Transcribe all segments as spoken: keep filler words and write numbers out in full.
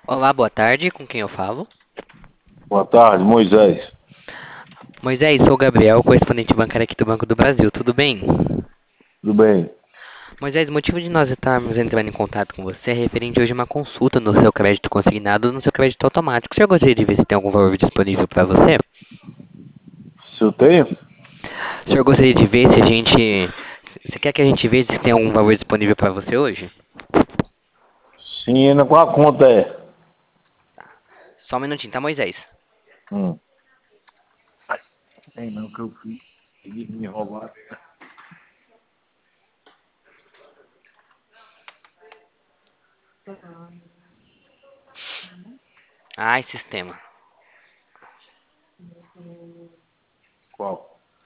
Olá, boa tarde. Com quem eu falo? Boa tarde, Moisés. Moisés, sou o Gabriel, correspondente bancário aqui do Banco do Brasil. Tudo bem? Tudo bem? Moisés, o motivo de nós estarmos entrando em contato com você é referente hoje a uma consulta no seu crédito consignado no seu crédito automático. O senhor gostaria de ver se tem algum valor disponível para você? Se eu tenho? O senhor gostaria de ver se a gente. Você quer que a gente veja se tem algum valor disponível para você hoje? Sim, ainda com a conta é. Só um minutinho, tá, Moisés? Hum. Tem não que eu fiz. Eles me roubaram. Ai, sistema. Qual?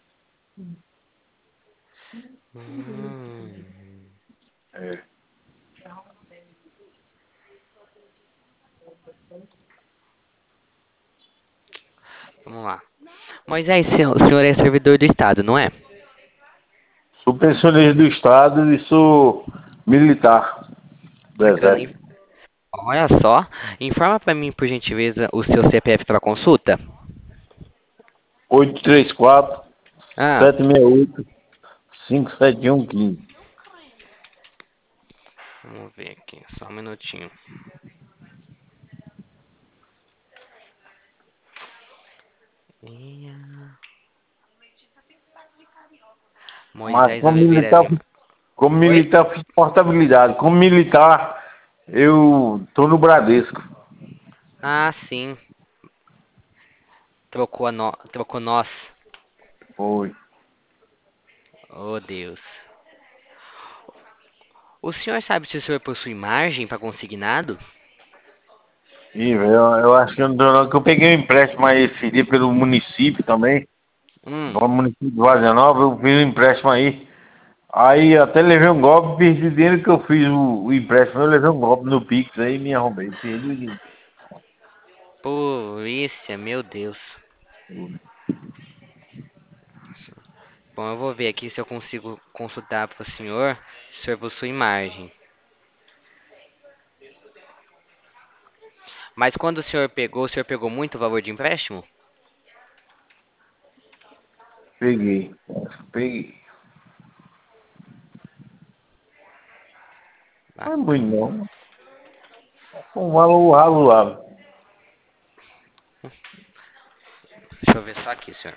Hum, É. vamos lá. Moisés, o senhor é servidor do Estado, não é? Sou pensionista do Estado e sou militar do Bacana. Exército. Olha só, informa para mim, por gentileza, o seu C P F para consulta. oito três quatro, Ah, sete seis oito, cinco sete um um cinco. vamos ver aqui, só um minutinho. Ia- Mas Moisés como Oliveira militar, Lima. como Oi? militar fiz portabilidade. Como militar, eu tô no Bradesco. Ah, sim. Trocou, a no... Trocou nós. Foi. Oh, Deus. O senhor sabe se o senhor possui margem para consignado? Ih, velho, eu, eu acho que eu não tô não, que eu peguei um empréstimo aí esse dia pelo município também. Hum, No município de Vargem Nova, eu fiz um empréstimo aí. Aí até levei um golpe, perdi o dinheiro que eu fiz o, o empréstimo, eu levei um golpe no Pix aí e me arrombei. Perdi o dinheiro. polícia, meu Deus. Bom, eu vou ver aqui se eu consigo consultar para o senhor se o senhor possui margem. Mas quando o senhor pegou, o senhor pegou muito valor de empréstimo? Peguei. Peguei. Não é muito Bacana. não. Um valor razoável. Deixa eu ver só aqui, senhor.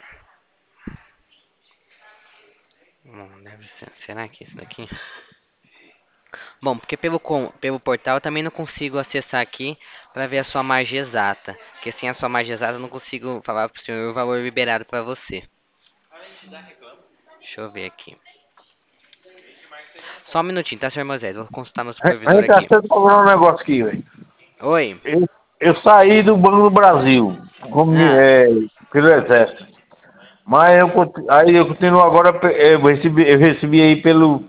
Hum, deve ser. Será que é esse daqui? Bom, porque pelo, com- pelo portal eu também não consigo acessar aqui para ver a sua margem exata. Porque sem a sua margem exata eu não consigo falar pro senhor o valor liberado para você. Deixa eu ver aqui. Só um minutinho, tá, senhor Moisés? Vou consultar meu A supervisor gente tá aqui. sendo cobrar um negócio aqui, velho. Oi. Eu, eu saí do Banco do Brasil, como, Ah, é, pelo Exército. Mas eu, conti- aí eu continuo agora, pe- eu recebi, eu recebi aí pelo,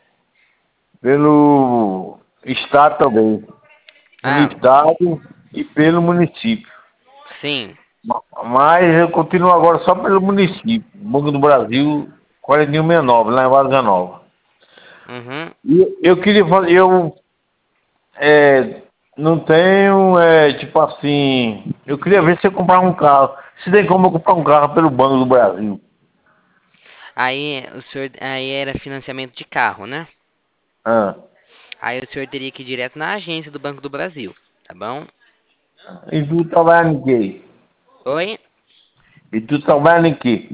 pelo Estado também. Pelo ah, Estado e pelo município. sim. Ma- Mas eu continuo agora só pelo município. Banco do Brasil, quarenta e um sessenta e nove, lá em Vargas Nova. Uhum. E eu queria fazer, eu é, não tenho, é, tipo assim, eu queria ver se eu comprar um carro. Se tem como eu comprar um carro pelo Banco do Brasil. Aí o senhor, aí era financiamento de carro, né? Ah, Aí o senhor teria que ir direto na agência do Banco do Brasil, tá bom? e tu trabalha em quê? Oi? E tu trabalha em quê?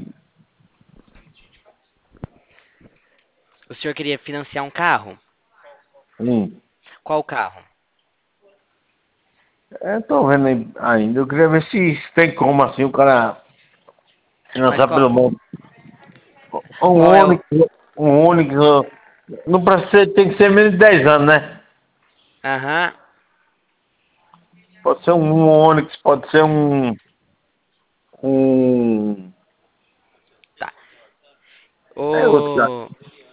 O senhor queria financiar um carro? Sim. Qual carro? É, tô vendo aí ainda. Eu queria ver se tem como assim o cara Mas financiar qual, pelo banco. Um qual é o. Onix, um Onix, não precisa ser, tem que ser menos de dez anos, né? Aham. Pode ser um, um Onix, pode ser um, um, Tá. é outro, cara. O.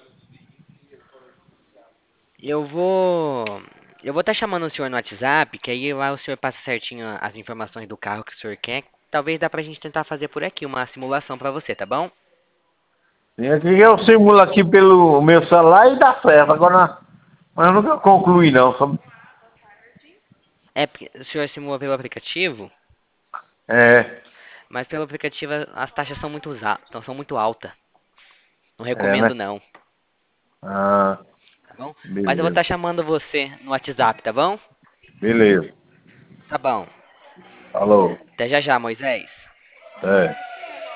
Eu vou. Eu vou estar chamando o senhor no WhatsApp, que aí lá o senhor passa certinho as informações do carro que o senhor quer. Talvez dá pra gente tentar fazer por aqui uma simulação pra você, tá bom? Tem aqui eu simulo aqui pelo meu celular e dá certo. Agora, mas eu nunca concluí não. Só, É, porque o senhor se move pelo aplicativo, É, mas pelo aplicativo as taxas são muito, usa- então, são muito altas. Não é, né? recomendo não, Ah, tá bom? Mas eu vou beleza. estar chamando você no WhatsApp, tá bom? Beleza. Tá bom. Falou. Até já já, Moisés. É.